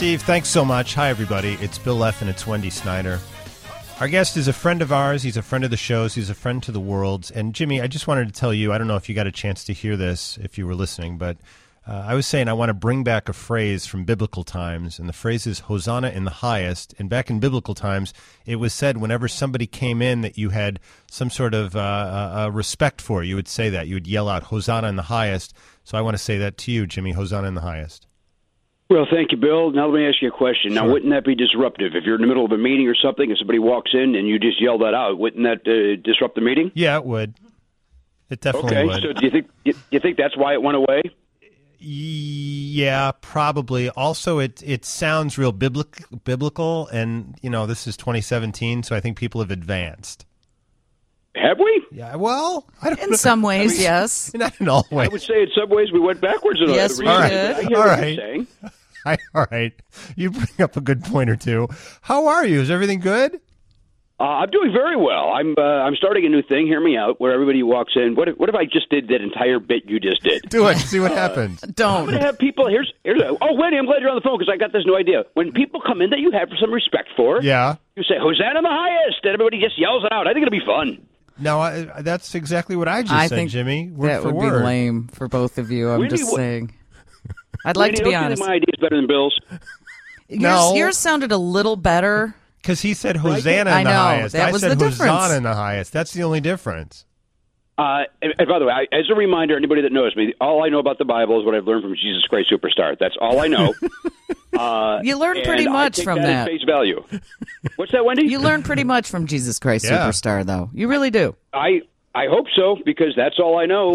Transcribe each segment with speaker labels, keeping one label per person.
Speaker 1: Steve, thanks so much. Hi, everybody. It's Bill F. and it's Wendy Snyder. Our guest is a friend of ours. He's a friend of the shows. He's a friend to the world's. And, Jimmy, I just wanted to tell you, I don't know if you got a chance to hear this if you were listening, but I was saying I want to bring back a phrase from biblical times, and the phrase is Hosanna in the highest. And back in biblical times, it was said whenever somebody came in that you had some sort of respect for, you would say that. You would yell out, Hosanna in the highest. So I want to say that to you, Jimmy, Hosanna in the highest.
Speaker 2: Well, thank you, Bill. Now let me ask you a question.
Speaker 1: Sure.
Speaker 2: Now, wouldn't that be disruptive? If you're in the middle of a meeting or something and somebody walks in and you just yell that out, wouldn't that disrupt the meeting?
Speaker 1: Yeah, it would. It definitely would.
Speaker 2: So do you think that's why it went away?
Speaker 1: Yeah, probably. Also, it sounds real biblical, and, you know, this is 2017, so I think people have advanced.
Speaker 2: Have we?
Speaker 1: Yeah, well, I don't know.
Speaker 3: In some ways, yes.
Speaker 1: Not in all ways.
Speaker 2: I would say in some ways we went backwards.
Speaker 3: Yes, we did.
Speaker 2: I hear what you're saying.
Speaker 1: All right. You bring up a good point or two. How are you? Is everything good?
Speaker 2: I'm doing very well. I'm starting a new thing. Hear me out. Where everybody walks in. What if I just did that entire bit you just did?
Speaker 1: Do it. See what happens.
Speaker 2: I'm
Speaker 3: Don't.
Speaker 2: going to have people. Here's. Oh, Wendy, I'm glad you're on the phone because I got this new idea. When people come in that you have some respect for,
Speaker 1: Yeah.
Speaker 2: you say Hosanna in the highest, and everybody just yells it out. I think it'll be fun.
Speaker 1: No, that's exactly what I just
Speaker 3: I
Speaker 1: said,
Speaker 3: think
Speaker 1: Jimmy. Word
Speaker 3: that
Speaker 1: for
Speaker 3: would
Speaker 1: word.
Speaker 3: be lame for both of you. I'm
Speaker 2: Wendy,
Speaker 3: just
Speaker 2: what-
Speaker 3: saying. I'd like to be
Speaker 2: Wendy, don't you
Speaker 3: honest.
Speaker 2: think my idea is better than Bill's.
Speaker 1: No.
Speaker 3: Yours sounded a little better.
Speaker 1: Because he said Hosanna
Speaker 3: I
Speaker 1: in the
Speaker 3: know,
Speaker 1: highest.
Speaker 3: that
Speaker 1: I
Speaker 3: was
Speaker 1: said
Speaker 3: the difference.
Speaker 1: Hosanna in the highest. That's the only difference.
Speaker 2: And by the way, as a reminder, anybody that knows me, all I know about the Bible is what I've learned from Jesus Christ Superstar. That's all I know.
Speaker 3: You learned pretty
Speaker 2: and
Speaker 3: much
Speaker 2: I take
Speaker 3: from
Speaker 2: that
Speaker 3: that.
Speaker 2: at face value. What's that, Wendy?
Speaker 3: You learned pretty much from Jesus Christ
Speaker 1: Yeah.
Speaker 3: Superstar, though. You really do.
Speaker 2: I hope so because that's all I know.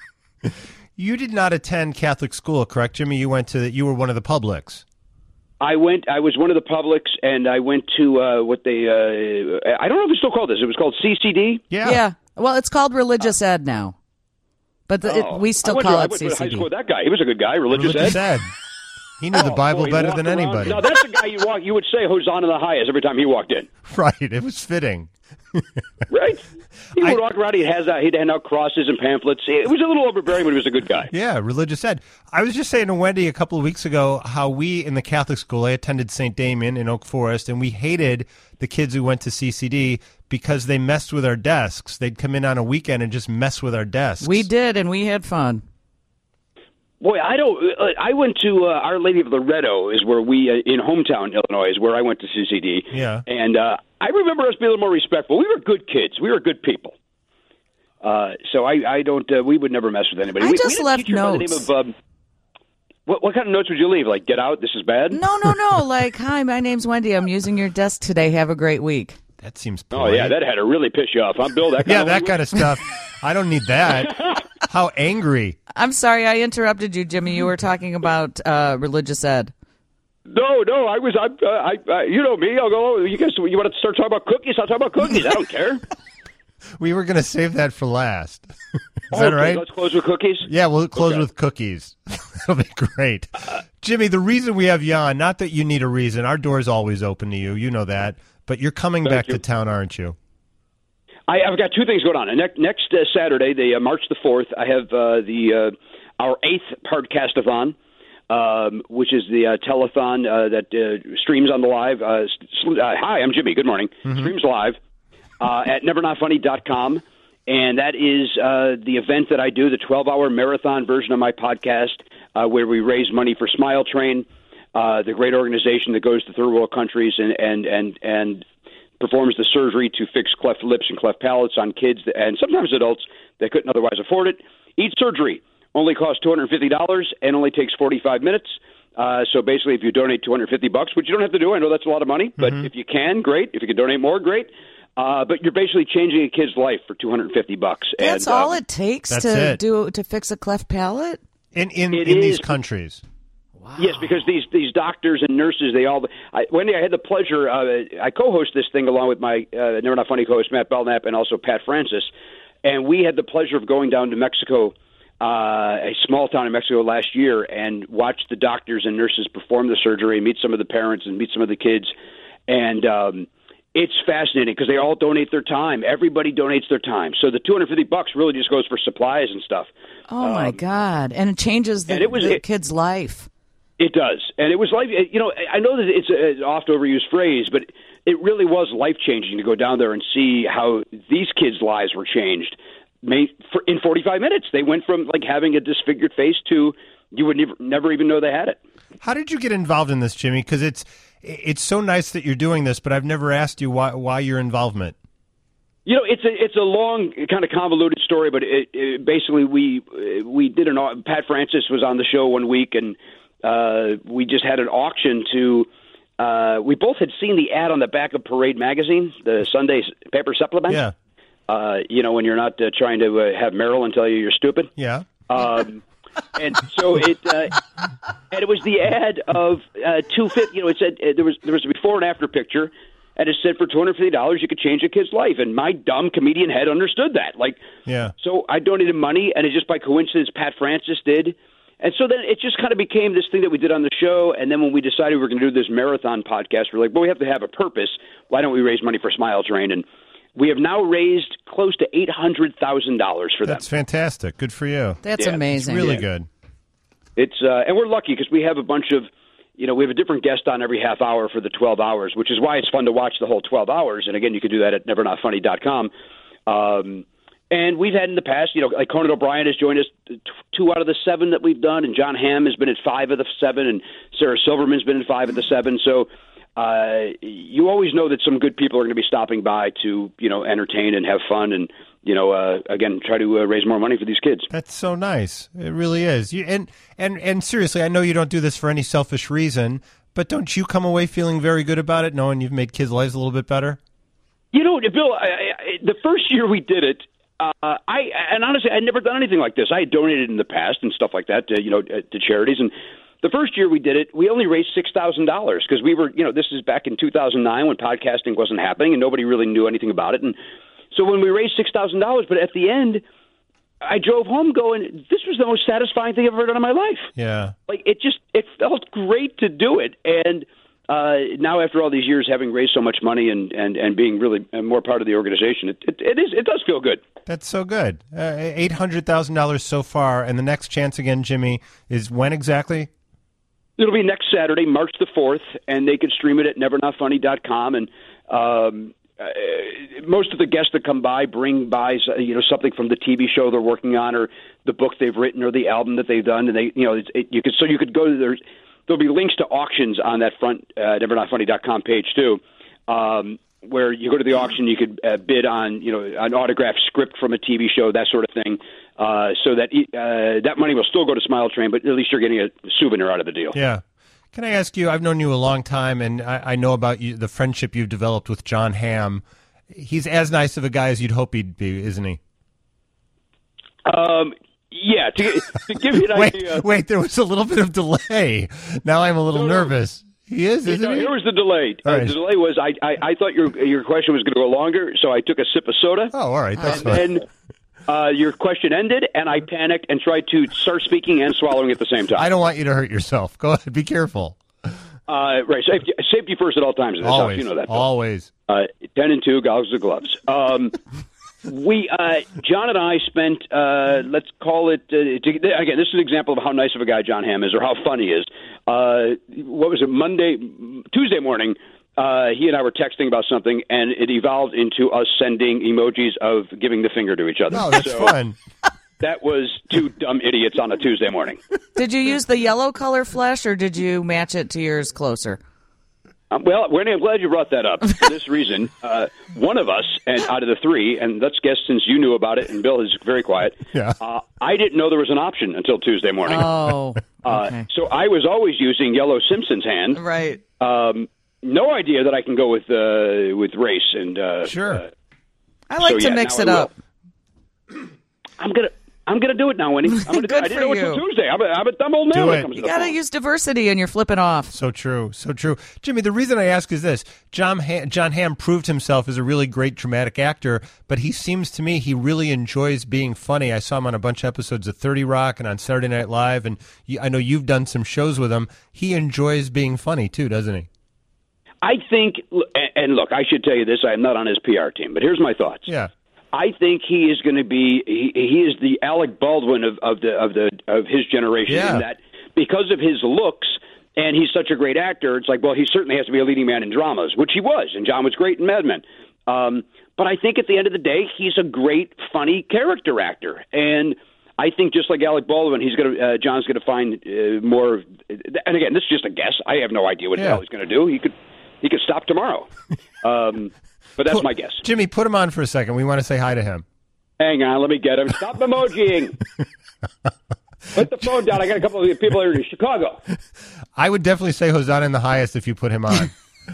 Speaker 1: You did not attend Catholic school, correct, Jimmy? You were one of the publics.
Speaker 2: I was one of the publics, and I went to what they. I don't know if it's still called this. It was called CCD.
Speaker 1: Yeah.
Speaker 3: Well, it's called religious ed now. But we still call it
Speaker 2: I went to high school
Speaker 3: CCD.
Speaker 2: with that guy. He was a good guy. Religious ed.
Speaker 1: He knew the Bible
Speaker 2: Boy, he
Speaker 1: better
Speaker 2: walked
Speaker 1: than
Speaker 2: around.
Speaker 1: anybody.
Speaker 2: No, that's the guy you would say Hosanna in the highest every time he walked in.
Speaker 1: Right. It was fitting.
Speaker 2: Right? He would walk around. He'd hand out crosses and pamphlets. It was a little overbearing, but he was a good guy.
Speaker 1: Yeah, religious ed. I was just saying to Wendy a couple of weeks ago how we in the Catholic school, I attended St. Damien in Oak Forest, and we hated the kids who went to CCD because they messed with our desks. They'd come in on a weekend and just mess with our desks.
Speaker 3: We did, and we had fun.
Speaker 2: Boy, I went to Our Lady of Loretto is where we in hometown Illinois is where I went to CCD.
Speaker 1: Yeah.
Speaker 2: And I remember us being a little more respectful. We were good kids. We were good people. So I don't. We would never mess with anybody.
Speaker 3: I
Speaker 2: We
Speaker 3: just
Speaker 2: had a
Speaker 3: left
Speaker 2: teacher by the
Speaker 3: notes.
Speaker 2: name of, what kind of notes would you leave? Like, get out. This is bad.
Speaker 3: No. Like, hi, my name's Wendy. I'm using your desk today. Have a great week.
Speaker 1: That seems
Speaker 2: Oh
Speaker 1: polite.
Speaker 2: yeah, that had to really piss you off. I'm Bill. That kind
Speaker 1: Yeah,
Speaker 2: of
Speaker 1: that
Speaker 2: language?
Speaker 1: kind of stuff. I don't need that. How angry.
Speaker 3: I'm sorry I interrupted you, Jimmy. You were talking about religious ed.
Speaker 2: No, I was. You know me. I'll go. You guys, you want to start talking about cookies? I'll talk about cookies. I don't care.
Speaker 1: We were going to save that for last. Is that
Speaker 2: Okay,
Speaker 1: right?
Speaker 2: Let's close with cookies.
Speaker 1: Yeah, we'll close
Speaker 2: Okay.
Speaker 1: with cookies. That'll be great. Jimmy, the reason we have you on, not that you need a reason. Our door's always open to you. You know that. But you're coming
Speaker 2: Thank
Speaker 1: back
Speaker 2: you.
Speaker 1: to town, aren't you?
Speaker 2: I've got two things going on. Next Saturday, March the 4th, I have our 8th Podcastathon, which is the telethon that streams on the live. Hi, I'm Jimmy. Good morning. Streams live at nevernotfunny.com. And that is the event that I do, the 12-hour marathon version of my podcast, where we raise money for Smile Train, the great organization that goes to third world countries and performs the surgery to fix cleft lips and cleft palates on kids and sometimes adults that couldn't otherwise afford it. Each surgery only costs $250 and only takes 45 minutes. So basically, if you donate $250, which you don't have to do, I know that's a lot of money, but if you can, great. If you can donate more, great. But you're basically changing a kid's life for $250.
Speaker 3: That's all it takes
Speaker 1: That's
Speaker 3: to
Speaker 1: it.
Speaker 3: to fix a cleft palate.
Speaker 1: In
Speaker 2: It
Speaker 1: these
Speaker 2: is.
Speaker 1: countries.
Speaker 2: Yes, because these doctors and nurses, Wendy, I had the pleasure, I co-host this thing along with my Never Not Funny co-host Matt Belknap and also Pat Francis, and we had the pleasure of going down to Mexico, a small town in Mexico last year, and watch the doctors and nurses perform the surgery, meet some of the parents and meet some of the kids, and it's fascinating because they all donate their time. Everybody donates their time. So the $250 really just goes for supplies and stuff.
Speaker 3: Oh, my God. And it changes the kid's life.
Speaker 2: It does, and it was life. You know, I know that it's an oft overused phrase, but it really was life changing to go down there and see how these kids' lives were changed. In 45 minutes, they went from like having a disfigured face to you would never even know they had it.
Speaker 1: How did you get involved in this, Jimmy? Because it's so nice that you're doing this, but I've never asked you why your involvement.
Speaker 2: You know, it's a long, kind of convoluted story, but it basically we did Pat Francis was on the show one week, and we just had an auction to. We both had seen the ad on the back of Parade magazine, the Sunday paper supplement.
Speaker 1: Yeah.
Speaker 2: You know, when you're not trying to have Marilyn tell you you're stupid.
Speaker 1: Yeah.
Speaker 2: And so and it was the ad of $250. You know, it said there was a before and after picture, and it said for $250 you could change a kid's life. And my dumb comedian head understood that. Like,
Speaker 1: yeah.
Speaker 2: So I donated money, and it just by coincidence Pat Francis did. And so then it just kind of became this thing that we did on the show. And then when we decided we were going to do this marathon podcast, we're like, well, we have to have a purpose. Why don't we raise money for Smile Train? And we have now raised close to $800,000 for them.
Speaker 1: That's fantastic. Good for you.
Speaker 3: That's amazing.
Speaker 1: It's really good.
Speaker 2: It's and we're lucky because we have a bunch of, you know, we have a different guest on every half hour for the 12 hours, which is why it's fun to watch the whole 12 hours. And again, you can do that at nevernotfunny.com. And we've had in the past, you know, like Conan O'Brien has joined us 2 out of the 7 that we've done, and John Hamm has been at 5 of the 7, and Sarah Silverman's been at 5 of the 7. So you always know that some good people are going to be stopping by to, you know, entertain and have fun and, you know, again, try to raise more money for these kids.
Speaker 1: That's so nice. It really is. And seriously, I know you don't do this for any selfish reason, but don't you come away feeling very good about it, knowing you've made kids' lives a little bit better? You
Speaker 2: know, Bill, the first year we did it, and honestly, I'd never done anything like this. I had donated in the past and stuff like that, to charities. And the first year we did it, we only raised $6,000 because we were, you know, this is back in 2009 when podcasting wasn't happening and nobody really knew anything about it. And so when we raised $6,000, but at the end, I drove home going, this was the most satisfying thing I've ever done in my life.
Speaker 1: Yeah.
Speaker 2: Like, it felt great to do it. And now after all these years, having raised so much money and being really more part of the organization, it does feel good.
Speaker 1: That's so good. $800,000 so far, and the next chance again, Jimmy, is when exactly?
Speaker 2: It'll be next Saturday, March the 4th, and they can stream it at nevernotfunny.com. And most of the guests that come by bring by, you know, something from the TV show they're working on, or the book they've written, or the album that they've done. And they, you know, you could go to their. There'll be links to auctions on that front nevernotfunny.com page too, where you go to the auction, you could bid on, you know, an autographed script from a TV show, that sort of thing, so that that money will still go to Smile Train, but at least you're getting a souvenir out of the deal.
Speaker 1: Yeah. Can I ask you? I've known you a long time, and I know about you, the friendship you've developed with John Hamm. He's as nice of a guy as you'd hope he'd be, isn't he?
Speaker 2: Yeah, to give you an idea.
Speaker 1: Wait, there was a little bit of delay. Now I'm a little nervous. He is, isn't he?
Speaker 2: Here was the delay.
Speaker 1: Right.
Speaker 2: The delay was I thought your question was going to go longer, so I took a sip of soda.
Speaker 1: Oh, all right. That's
Speaker 2: fine. And then your question ended, and I panicked and tried to start speaking and swallowing at the same time.
Speaker 1: I don't want you to hurt yourself. Go ahead. Be careful.
Speaker 2: Right. Safety first at all times.
Speaker 1: Always.
Speaker 2: You know that. Bill.
Speaker 1: Always.
Speaker 2: 10 and 2, goggles and gloves. John and I spent, let's call it, again, this is an example of how nice of a guy John Hamm is, or how fun he is. What was it, Tuesday morning, he and I were texting about something, and it evolved into us sending emojis of giving the finger to each other.
Speaker 1: Oh, that's fun.
Speaker 2: That was 2 dumb idiots on a Tuesday morning.
Speaker 3: Did you use the yellow color flesh, or did you match it to yours closer?
Speaker 2: Well, Wendy, I'm glad you brought that up. For this reason, one of us, and out of the 3, and let's guess since you knew about it, and Bill is very quiet,
Speaker 1: yeah.
Speaker 2: I didn't know there was an option until Tuesday morning.
Speaker 3: Oh, okay.
Speaker 2: So I was always using Yellow Simpson's hand.
Speaker 3: Right.
Speaker 2: No idea that I can go with race. And
Speaker 1: sure.
Speaker 3: I like to mix it up.
Speaker 2: I'm gonna do it now, Winnie. I didn't know until Tuesday. I'm a dumb old man when it comes to the phone.
Speaker 3: You gotta use diversity, and you're flipping off.
Speaker 1: So true, so true. Jimmy, the reason I ask is this: John Hamm proved himself as a really great dramatic actor, but he seems to me he really enjoys being funny. I saw him on a bunch of episodes of 30 Rock and on Saturday Night Live, and I know you've done some shows with him. He enjoys being funny too, doesn't he?
Speaker 2: I think, and look, I should tell you this: I am not on his PR team, but here's my thoughts.
Speaker 1: Yeah.
Speaker 2: I think he is going to be. He is the Alec Baldwin of his generation.
Speaker 1: Yeah.
Speaker 2: In that, because of his looks, and he's such a great actor. It's like, well, he certainly has to be a leading man in dramas, which he was, and John was great in Mad Men. But I think at the end of the day, he's a great, funny character actor, and I think just like Alec Baldwin, John's going to find more. And again, this is just a guess. I have no idea what the hell he's going to do. He could stop tomorrow. But that's my guess.
Speaker 1: Jimmy, put him on for a second. We want to say hi to him.
Speaker 2: Hang on, let me get him. Stop emojiing. Put the phone down. I got a couple of people here in Chicago.
Speaker 1: I would definitely say Hosanna in the highest if you put him on.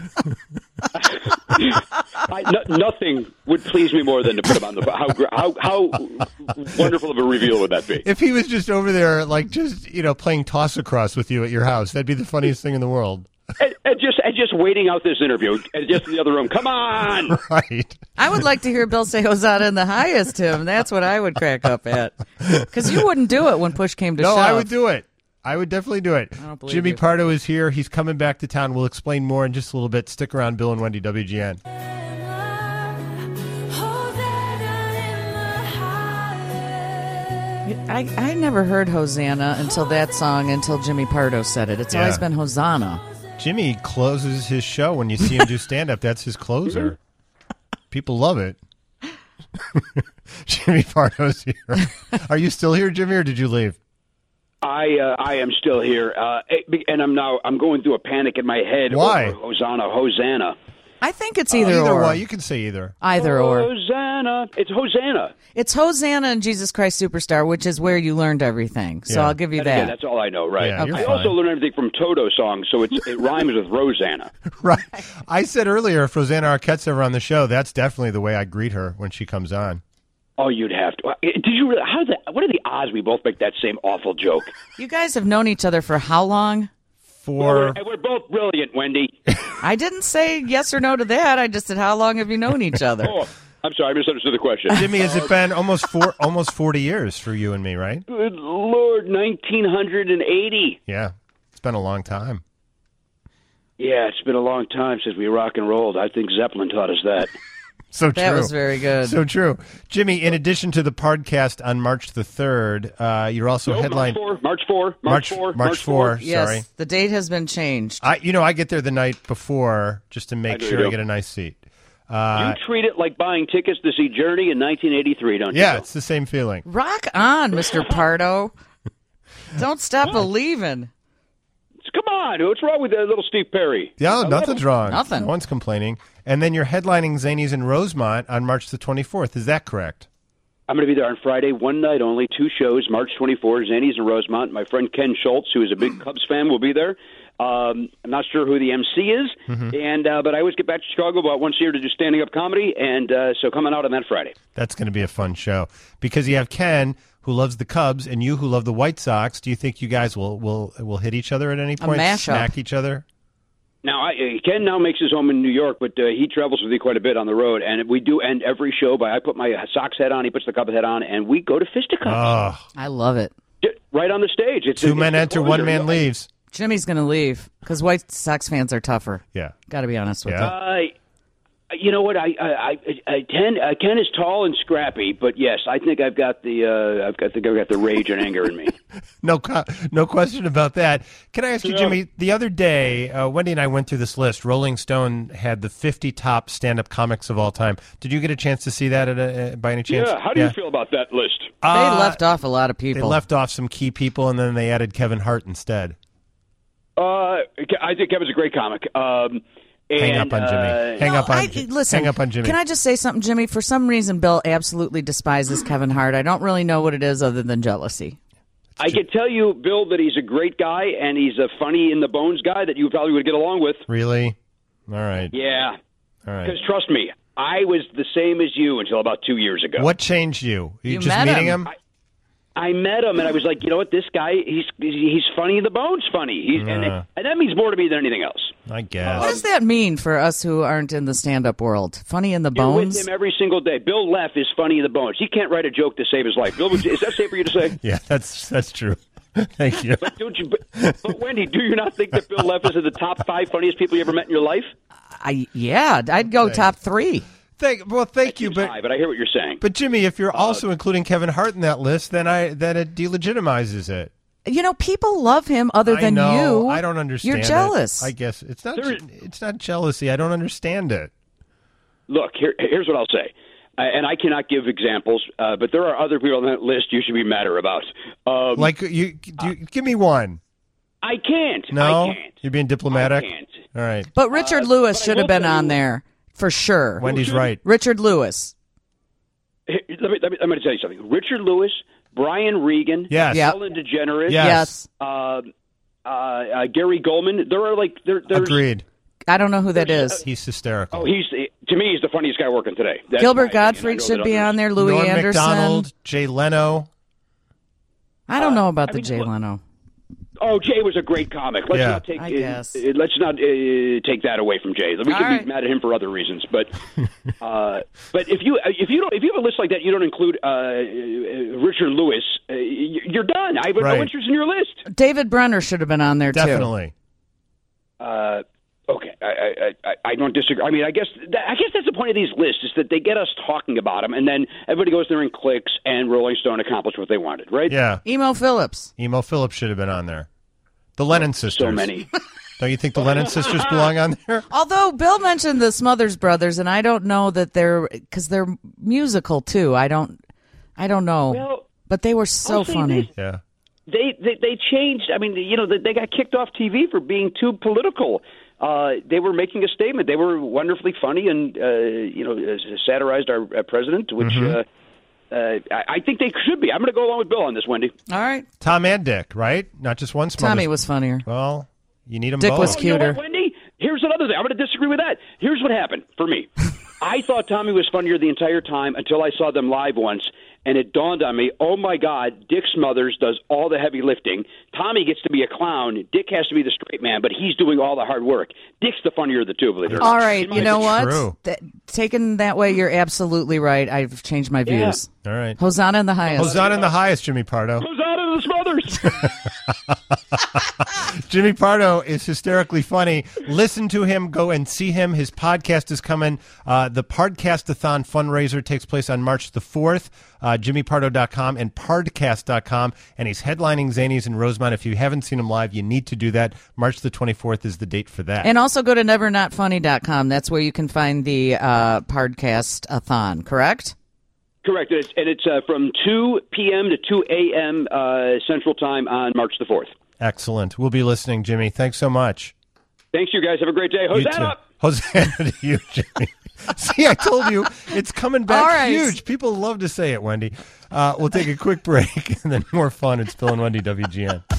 Speaker 2: Nothing would please me more than to put him on the. How wonderful of a reveal would that be?
Speaker 1: If he was just over there, playing toss across with you at your house, that'd be the funniest thing in the world.
Speaker 2: And just waiting out this interview, and just in the other room. Come on,
Speaker 1: right?
Speaker 3: I would like to hear Bill say Hosanna in the highest, Tim. That's what I would crack up at. Because you wouldn't do it when push came to shove.
Speaker 1: No, I would do it. I would definitely do it.
Speaker 3: I don't believe
Speaker 1: Jimmy
Speaker 3: you.
Speaker 1: Pardo is here. He's coming back to town. We'll explain more in just a little bit. Stick around, Bill and Wendy, WGN.
Speaker 3: I never heard Hosanna until that song, until Jimmy Pardo said it. It's always been Hosanna.
Speaker 1: Jimmy closes his show when you see him do stand-up. That's his closer. People love it. Jimmy Pardo's here. Are you still here, Jimmy, or did you leave?
Speaker 2: I am still here, and I'm going through a panic in my head.
Speaker 1: Why?
Speaker 2: Over Hosanna.
Speaker 3: I think it's either or.
Speaker 1: Way. You can say either.
Speaker 3: Either or.
Speaker 2: Hosanna. It's Hosanna.
Speaker 3: It's Hosanna and Jesus Christ Superstar, which is where you learned everything. So I'll give you that.
Speaker 2: Again, that's all I know, right?
Speaker 1: Yeah,
Speaker 2: I also learned everything from Toto songs, so it rhymes with Rosanna.
Speaker 1: Right. I said earlier, if Rosanna Arquette's ever on the show, that's definitely the way I greet her when she comes on.
Speaker 2: Oh, you'd have to. Did you really? What are the odds we both make that same awful joke?
Speaker 3: You guys have known each other for how long?
Speaker 2: We're both brilliant, Wendy.
Speaker 3: I didn't say yes or no to that. I just said, how long have you known each other?
Speaker 2: Oh, I'm sorry, I misunderstood the question.
Speaker 1: Jimmy, has it been almost 40 years for you and me, right?
Speaker 2: Good Lord, 1980.
Speaker 1: Yeah, it's been a long time.
Speaker 2: Yeah, it's been a long time since we rock and rolled. I think Zeppelin taught us that.
Speaker 1: So true.
Speaker 3: That was very good.
Speaker 1: So true. Jimmy, in addition to the podcast on March the 3rd, you're also headlined...
Speaker 2: March 4.
Speaker 3: Yes,
Speaker 1: Sorry.
Speaker 3: the date has been changed.
Speaker 1: I get there the night before just to make sure I get a nice seat.
Speaker 2: You treat it like buying tickets to see Journey in 1983, don't you?
Speaker 1: Yeah, it's the same feeling.
Speaker 3: Rock on, Mr. Pardo. Don't stop believing.
Speaker 2: Come on, what's wrong with that little Steve Perry?
Speaker 1: Yeah, nothing's wrong.
Speaker 3: Nothing.
Speaker 1: No one's complaining. And then you're headlining Zanies in Rosemont on March the 24th. Is that correct?
Speaker 2: I'm going to be there on Friday, one night only, 2 shows, March 24th, Zanies in Rosemont. My friend Ken Schultz, who is a big Cubs fan, will be there. I'm not sure who the MC is, but I always get back to Chicago about once a year to do standing-up comedy, and so coming out on that Friday.
Speaker 1: That's going to be a fun show because you have Ken, who loves the Cubs, and you, who love the White Sox. Do you think you guys will hit each other at any point?
Speaker 3: mashup.
Speaker 1: Smack each other?
Speaker 2: Now, Ken now makes his home in New York, but he travels with me quite a bit on the road, and we do end every show by I put my Sox head on, he puts the Cubs head on, and we go to fisticuffs.
Speaker 1: Oh,
Speaker 3: I love it.
Speaker 2: Right on the stage.
Speaker 1: Two men enter, one man leaves.
Speaker 3: Jimmy's going to leave because White Sox fans are tougher.
Speaker 1: Yeah.
Speaker 3: Got to be honest with you.
Speaker 2: You know what? Ken is tall and scrappy, but yes, I think I've got the rage and anger in me.
Speaker 1: No question about that. Can I ask you, Jimmy? The other day, Wendy and I went through this list. Rolling Stone had the 50 top stand-up comics of all time. Did you get a chance to see that by any chance?
Speaker 2: Yeah. How do you feel about that list?
Speaker 3: They left off a lot of people.
Speaker 1: They left off some key people, and then they added Kevin Hart instead.
Speaker 2: I think Kevin's a great comic.
Speaker 1: Hang up on Jimmy.
Speaker 3: Listen,
Speaker 1: hang up on Jimmy.
Speaker 3: Can I just say something, Jimmy? For some reason, Bill absolutely despises Kevin Hart. I don't really know what it is other than jealousy.
Speaker 2: I can tell you, Bill, that he's a great guy, and he's a funny in the bones guy that you probably would get along with.
Speaker 1: Really? All right.
Speaker 2: Yeah.
Speaker 1: All right.
Speaker 2: Because trust me, I was the same as you until about 2 years ago.
Speaker 1: What changed you? You just
Speaker 3: met
Speaker 1: meeting him?
Speaker 2: I met him, and I was like, you know what? This guy, he's funny in the bones funny. And that means more to me than anything else.
Speaker 1: I guess.
Speaker 3: What does that mean for us who aren't in the stand-up world? Funny in the
Speaker 2: You're
Speaker 3: bones?
Speaker 2: with him every single day. Bill Leff is funny in the bones. He can't write a joke to save his life. Bill, is that safe for you to say?
Speaker 1: Yeah, that's true. Thank you.
Speaker 2: But but Wendy, do you not think that Bill Leff is in the top 5 funniest people you ever met in your life?
Speaker 3: I'd go top 3.
Speaker 1: Thank you,
Speaker 2: but I hear what you're saying.
Speaker 1: But Jimmy, if you're also including Kevin Hart in that list, then it delegitimizes it.
Speaker 3: people love him other than
Speaker 1: I know.
Speaker 3: you.
Speaker 1: I don't understand.
Speaker 3: You're jealous.
Speaker 1: I guess it's not. It's not jealousy. I don't understand it.
Speaker 2: Look, here's what I'll say. And I cannot give examples, but there are other people on that list you should be madder about.
Speaker 1: Like, give me one.
Speaker 2: I can't.
Speaker 1: No?
Speaker 2: I can't.
Speaker 1: You're being diplomatic?
Speaker 2: I can't.
Speaker 1: All right.
Speaker 3: But Richard Lewis
Speaker 2: but I
Speaker 3: should have
Speaker 2: will
Speaker 3: been
Speaker 2: tell
Speaker 3: on
Speaker 2: you-
Speaker 3: there for sure.
Speaker 1: Wendy's right.
Speaker 3: Richard Lewis.
Speaker 2: Let me tell you something. Richard Lewis, Brian Regan,
Speaker 1: Yes.
Speaker 3: Yep.
Speaker 2: Ellen DeGeneres,
Speaker 1: Yes.
Speaker 2: Gary Goldman. There are there's
Speaker 1: Agreed.
Speaker 3: I don't know who that is.
Speaker 1: He's hysterical.
Speaker 2: to me he's the funniest guy working today. That's
Speaker 3: Gilbert
Speaker 2: my opinion. I
Speaker 3: Gottfried
Speaker 2: know
Speaker 3: should
Speaker 2: that
Speaker 3: be
Speaker 2: others-
Speaker 3: on there. Louis
Speaker 1: Norm
Speaker 3: Anderson.
Speaker 1: Macdonald, Jay Leno.
Speaker 3: I don't know about the
Speaker 2: mean,
Speaker 3: Jay
Speaker 2: look-
Speaker 3: Leno.
Speaker 2: Oh, Jay was a great comic. Let's
Speaker 1: Yeah.
Speaker 2: not take
Speaker 3: I guess.
Speaker 2: let's not take that away from Jay. We
Speaker 3: All
Speaker 2: can
Speaker 3: right.
Speaker 2: be mad at him for other reasons, but if you have a list like that, you don't include Richard Lewis. You're done. I have
Speaker 1: Right.
Speaker 2: no interest in your list.
Speaker 3: David Brenner should have been on there too.
Speaker 1: Definitely.
Speaker 2: Okay, I don't disagree. I mean, I guess that's the point of these lists is that they get us talking about them, and then everybody goes there and clicks, and Rolling Stone accomplished what they wanted, right?
Speaker 1: Yeah.
Speaker 3: Emo Phillips.
Speaker 1: Emo Phillips should have been on there. The Lennon sisters.
Speaker 2: So many.
Speaker 1: Don't you think the Lennon sisters belong on there?
Speaker 3: Although Bill mentioned the Smothers Brothers, and I don't know that because they're musical too. I don't know.
Speaker 2: Well,
Speaker 3: but they were so
Speaker 2: I'll say
Speaker 3: funny.
Speaker 2: this.
Speaker 1: Yeah.
Speaker 2: They changed. I mean, they got kicked off TV for being too political. They were making a statement. They were wonderfully funny and satirized our president, which I think they should be. I'm going to go along with Bill on this, Wendy.
Speaker 3: All right.
Speaker 1: Tom and Dick, right? Not just one Smothers.
Speaker 3: Tommy was funnier.
Speaker 1: Well, you need them
Speaker 3: Dick
Speaker 1: both.
Speaker 3: was
Speaker 2: You know
Speaker 3: cuter.
Speaker 2: what, Wendy? Here's another thing. I'm going to disagree with that. Here's what happened for me. I thought Tommy was funnier the entire time until I saw them live once, and it dawned on me, oh, my God, Dick Smothers does all the heavy lifting. Tommy gets to be a clown. Dick has to be the straight man, but he's doing all the hard work. Dick's the funnier of the two, believe it or not.
Speaker 3: All right. You know what?
Speaker 1: True.
Speaker 3: Taken that way, you're absolutely right. I've changed my views.
Speaker 1: All right.
Speaker 3: Hosanna in the highest.
Speaker 1: Hosanna in the highest, Jimmy Pardo.
Speaker 2: Who's out of the Smothers?
Speaker 1: Jimmy Pardo is hysterically funny. Listen to him. Go and see him. His podcast is coming. The Podcastathon fundraiser takes place on March the 4th. JimmyPardo.com and Pardcast.com. And he's headlining Zanies in Rosemont. If you haven't seen him live, you need to do that. March the 24th is the date for that.
Speaker 3: And also go to nevernotfunny.com. That's where you can find the Podcast-a-thon, correct?
Speaker 2: Correct. It's from 2 p.m. to 2 a.m. Central Time on March the 4th.
Speaker 1: Excellent. We'll be listening, Jimmy. Thanks so much.
Speaker 2: Thanks, you guys. Have a great day.
Speaker 1: You
Speaker 2: Hosanna
Speaker 1: too.
Speaker 2: up!
Speaker 1: Hosanna to you, Jimmy. See, I told you, it's coming back
Speaker 3: All right.
Speaker 1: huge. People love to say it, Wendy. We'll take a quick break and then more fun. It's Bill and Wendy, WGN.